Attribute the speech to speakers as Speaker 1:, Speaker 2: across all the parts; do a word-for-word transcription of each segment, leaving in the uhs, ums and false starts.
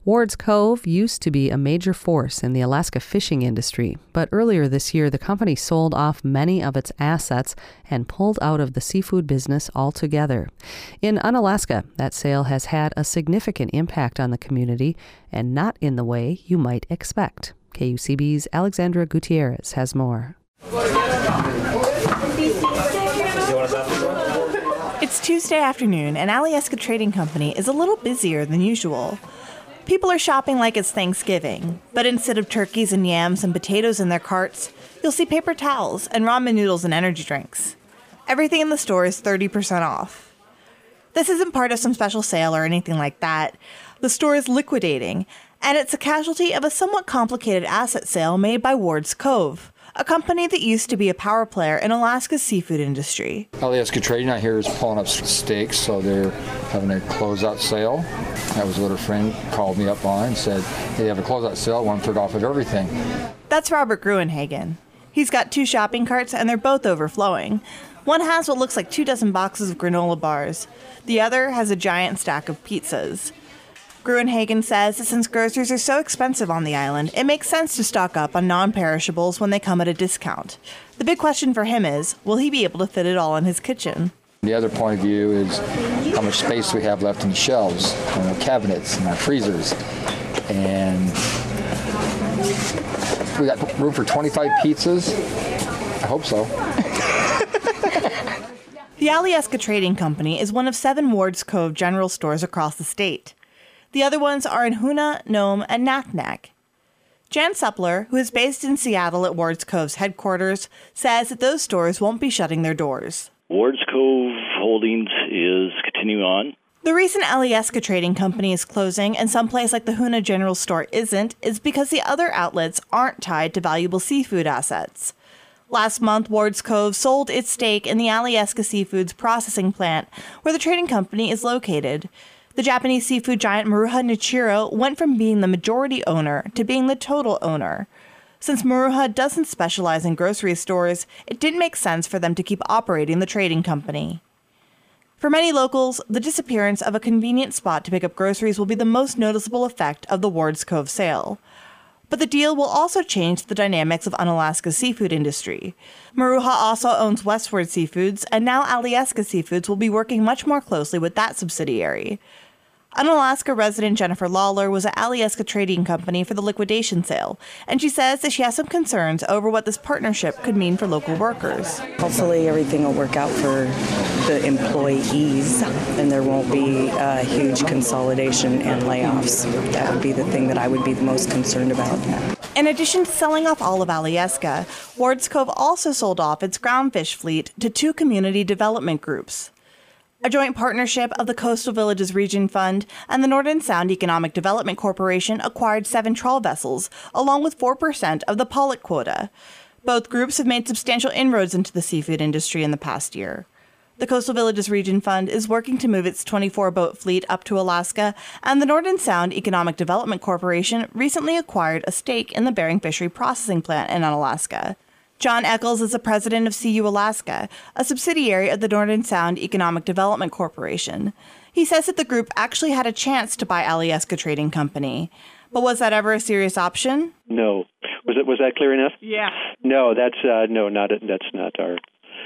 Speaker 1: Ward's Cove used to be a major force in the Alaska fishing industry, but earlier this year the company sold off many of its assets and pulled out of the seafood business altogether. In Unalaska, that sale has had a significant impact on the community, and not in the way you might expect. K U C B's Alexandra Gutierrez has more.
Speaker 2: It's Tuesday afternoon, and Alyeska Trading Company is a little busier than usual. People are shopping like it's Thanksgiving, but instead of turkeys and yams and potatoes in their carts, you'll see paper towels and ramen noodles and energy drinks. Everything in the store is thirty percent off. This isn't part of some special sale or anything like that. The store is liquidating, and it's a casualty of a somewhat complicated asset sale made by Ward's Cove, a company that used to be a power player in Alaska's seafood industry.
Speaker 3: Alyeska Trading out here is pulling up steaks, so they're having a closeout sale. That was what a friend called me up on and said, hey, they have a closeout sale, one third off of everything.
Speaker 2: That's Robert Gruenhagen. He's got two shopping carts, and they're both overflowing. One has what looks like two dozen boxes of granola bars. The other has a giant stack of pizzas. Gruenhagen says that since groceries are so expensive on the island, it makes sense to stock up on non-perishables when they come at a discount. The big question for him is, will he be able to fit it all in his kitchen?
Speaker 3: The other point of view is how much space we have left in the shelves, in our cabinets, and our freezers. And we got room for twenty-five pizzas. I hope so.
Speaker 2: The Alyeska Trading Company is one of seven Ward's Cove general stores across the state. The other ones are in Hoonah, Nome, and Naknek. Jan Suppler, who is based in Seattle at Ward's Cove's headquarters, says that those stores won't be shutting their doors.
Speaker 4: Ward's Cove Holdings is continuing on.
Speaker 2: The reason Alyeska Trading Company is closing and someplace like the Hoonah General Store isn't is because the other outlets aren't tied to valuable seafood assets. Last month, Ward's Cove sold its stake in the Alyeska Seafoods processing plant, where the trading company is located. The Japanese seafood giant Maruha Nichiro went from being the majority owner to being the total owner. Since Maruha doesn't specialize in grocery stores, it didn't make sense for them to keep operating the trading company. For many locals, the disappearance of a convenient spot to pick up groceries will be the most noticeable effect of the Ward's Cove sale. But the deal will also change the dynamics of Unalaska's seafood industry. Maruha also owns Westward Seafoods, and now Alyeska Seafoods will be working much more closely with that subsidiary. Unalaska resident Jennifer Lawler was at Alyeska Trading Company for the liquidation sale, and she says that she has some concerns over what this partnership could mean for local workers.
Speaker 5: Hopefully everything will work out for the employees and there won't be a huge consolidation and layoffs. That would be the thing that I would be the most concerned about.
Speaker 2: In addition to selling off all of Alyeska, Ward's Cove also sold off its groundfish fleet to two community development groups. A joint partnership of the Coastal Villages Region Fund and the Northern Sound Economic Development Corporation acquired seven trawl vessels, along with four percent of the pollock quota. Both groups have made substantial inroads into the seafood industry in the past year. The Coastal Villages Region Fund is working to move its twenty-four boat fleet up to Alaska, and the Northern Sound Economic Development Corporation recently acquired a stake in the Bering Fishery Processing Plant in Unalaska. John Eccles is the president of C U Alaska, a subsidiary of the Northern Sound Economic Development Corporation. He says that the group actually had a chance to buy Alyeska Trading Company. But was that ever a serious option?
Speaker 6: No. Was it? Was that clear enough?
Speaker 2: Yeah.
Speaker 6: No, that's uh, no, not a, that's not our.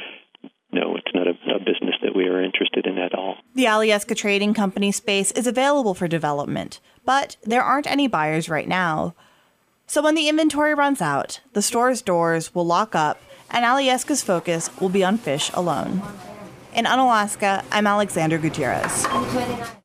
Speaker 6: No, it's not a, a business that we are interested in at all.
Speaker 2: The Alyeska Trading Company space is available for development, but there aren't any buyers right now. So when the inventory runs out, the store's doors will lock up, and Alyeska's focus will be on fish alone. In Unalaska, I'm Alexandra Gutierrez.